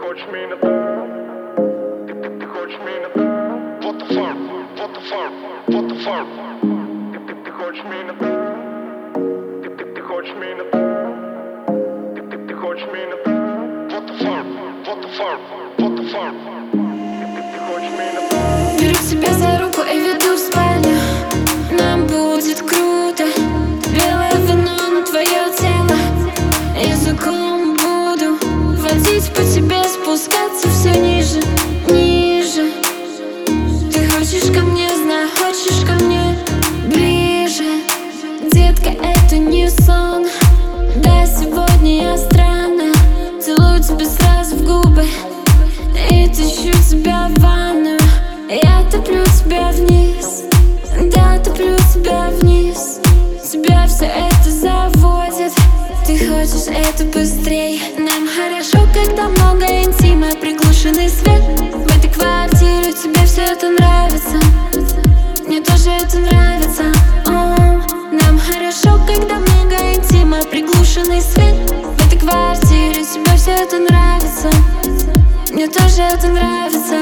хочешь меня? Ты хочешь меня? What the fuck? What the fuck? What the fuck? Ты хочешь меня? Ты хочешь меня? Ты хочешь меня? What the fuck? What the fuck? What the fuck? Ты хочешь меня? Беру тебя за руку и веду в спальню. Нам будет круто. Белое вино на твое тело. Языком буду водить по тебе, спускаться все ниже, ниже. Ты хочешь ко мне, знаю, хочешь ко мне ближе. Детка, это не сон. Да, сегодня я странная. Целую тебя сразу в губы и тащу тебя в ванную. Я топлю тебя вниз, да, топлю тебя вниз. Тебя все это заводит. Ты хочешь это быстрей. Нам хорошо, когда много интима, приглушенный свет. В этой квартире тебе все это нравится. Мне тоже это нравится. Нам хорошо, когда много интима, приглушенный свет. В этой квартире тебе все это нравится. Мне тоже это нравится.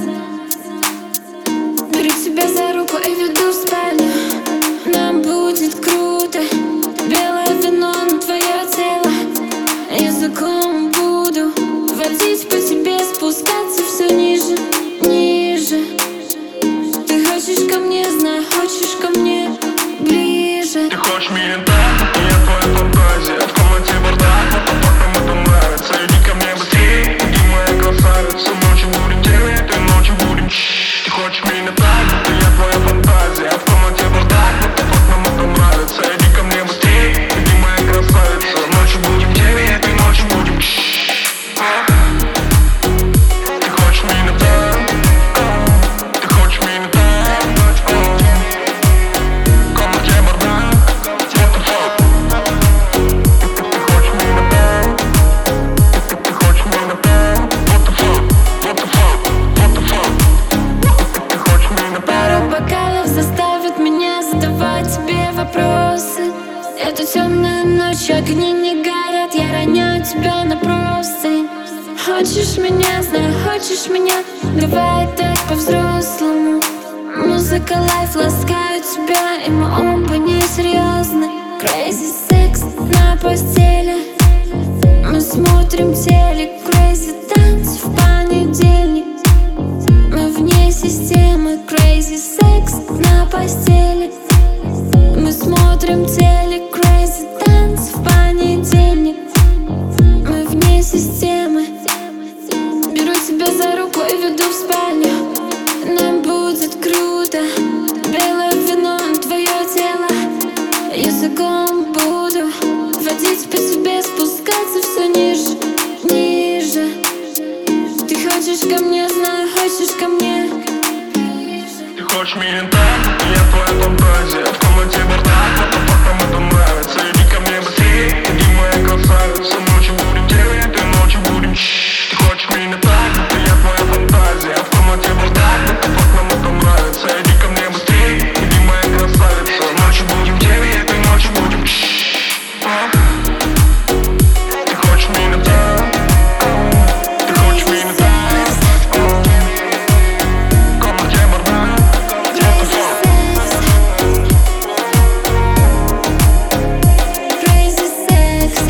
Беру тебя за руку и веду в спальню. Нам будет круто. Белое вино на твое тело. Языком буду водить по тебе, спускаться все ниже, ниже. Ты хочешь ко мне, знаю, хочешь ко мне ближе. Ты хочешь меня так, я твоя фантазия. В комнате бардак, но по фактам это нравится. Иди ко мне быстрее, иди, моя красавица. Ночью будем делать, и ночью будем чш. Ты хочешь меня так, я твоя фантазия. В комнате бардак, но по фактам это нравится. Иди ко мне быстрее, иди, моя красавица. Ночью будем делать, и ночью будем чш. Ты хочешь меня так, ты хочешь меня так. В комнате бардак, what the fuck? Ты хочешь меня так, ты хочешь меня так. What the fuck? What the fuck? What the fuck? Ты хочешь меня так. Пару бокалов заставит меня задавать тебе вопросы. Эту темную ночь огни не горят, я роняю тебя на простынь. Хочешь меня, знаю, хочешь меня, давай так по-взрослому. Музыка, лайф ласкают тебя, и мы оба не серьезны. Crazy секс на постели. Мы смотрим телек, crazy танцы в понедельник. Мы вне системы, crazy секс на постели. Мы смотрим телек, crazy танцы в понедельник. Мы вне системы. Беру тебя за руку и веду в спальню. Нам будет круто. Белое вино на твое тело. Языком буду водить по тебе, спускаться все ниже, ниже. Ты хочешь ко мне, знаю, хочешь ко мне. Ты хочешь меня так, я твоя фантазия. В комнате бардак, но по фактам это нравится. Иди ко мне быстрее, иди, моя красавица. Ночью будем делать, и ночью будем чш. Ты хочешь меня так, я твоя фантазия. В комнате бардак, но по фактам это нравится. Иди ко мне быстрее, иди, моя красавица. Ночью будем делать, и ночью будем чш. Ты хочешь меня так, ты хочешь меня так. В комнате бардак, what the fuck? Crazy sex.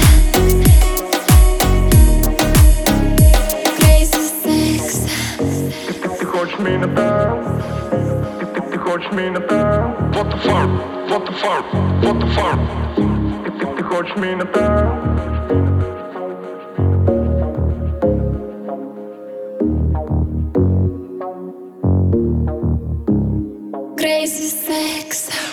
Crazy sex. Ты хочешь меня так, ты хочешь меня так. What the fuck? What the fuck? What the fuck? Ты хочешь меня так. Crazy sex.